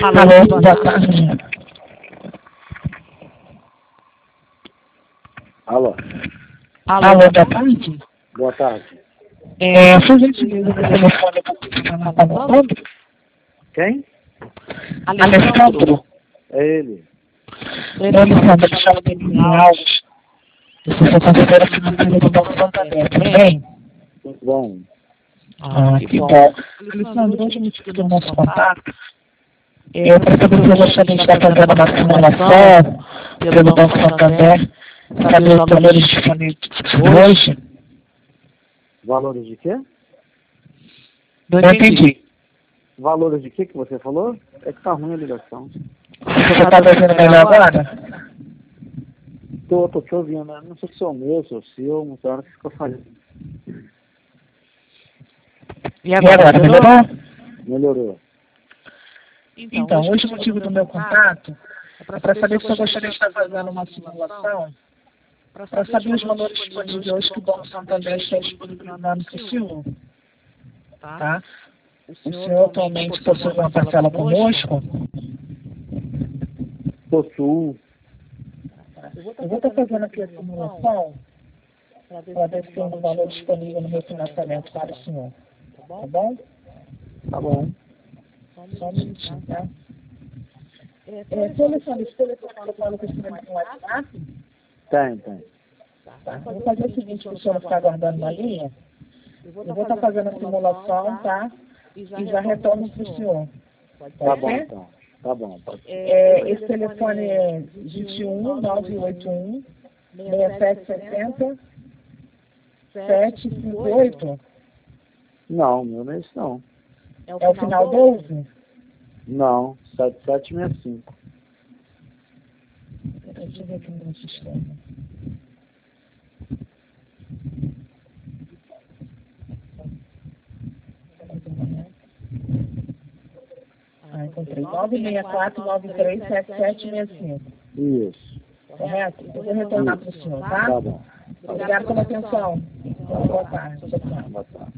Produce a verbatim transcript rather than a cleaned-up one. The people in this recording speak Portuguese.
Alô, boa tarde. Alô. Alô, boa tarde. Boa tarde. É, por gentileza, o telefone está falando? Quem? Alessandro. É ele. Oi, Alessandro, me chamo Denise Alves. Eu sou conselheira financeira do Banco Santander, tudo bem? Muito bom. Ah, que bom. Alessandro, hoje me tive do nosso contato. Eu para saber se eu gostaria de estar fazendo uma simulação pelo Banco Santander, saber os valores disponíveis hoje. Valores de quê? Não entendi. Valores de quê que você falou? É que tá ruim a ligação. Você está me ouvindo melhor agora? Tô, tô te ouvindo, né? Não sei se é o meu, se é o seu, mas hora que ficou falhando. E agora, melhorou? Melhorou. Então, hoje o motivo do meu contato é para saber se eu gostaria de estar fazendo uma simulação para saber os valores disponíveis hoje que o Banco Santander está disponibilizando para o senhor. Tá? O senhor atualmente possui uma parcela conosco? Possuo. Eu vou estar fazendo aqui a simulação para ver se tem um valor disponível no meu financiamento para o senhor. Tá bom? Tá bom. Só um minutinho, tá? É, seu Alessandro, esse telefone que eu falo com esse número no WhatsApp? Tem, tem. Tá? Eu vou fazer o seguinte, para o senhor não ficar aguardando na linha. Eu vou estar fazendo a simulação, tá? E já retorno para o senhor. Tá bom, então. Tá bom, pode ser. É, esse telefone é vinte e um, nove oito um, seis sete sete zero, sete cinco oito? Não, meu não é isso não. É o final doze? Não, sete sete seis cinco. Peraí, deixa eu ver aqui no meu sistema. Ah, encontrei. nove seis quatro, nove três sete sete seis cinco. Isso. Correto? Eu vou retornar para o senhor, tá? Tá bom. Obrigado pela atenção. Boa tarde. Tchau, tchau. Boa tarde.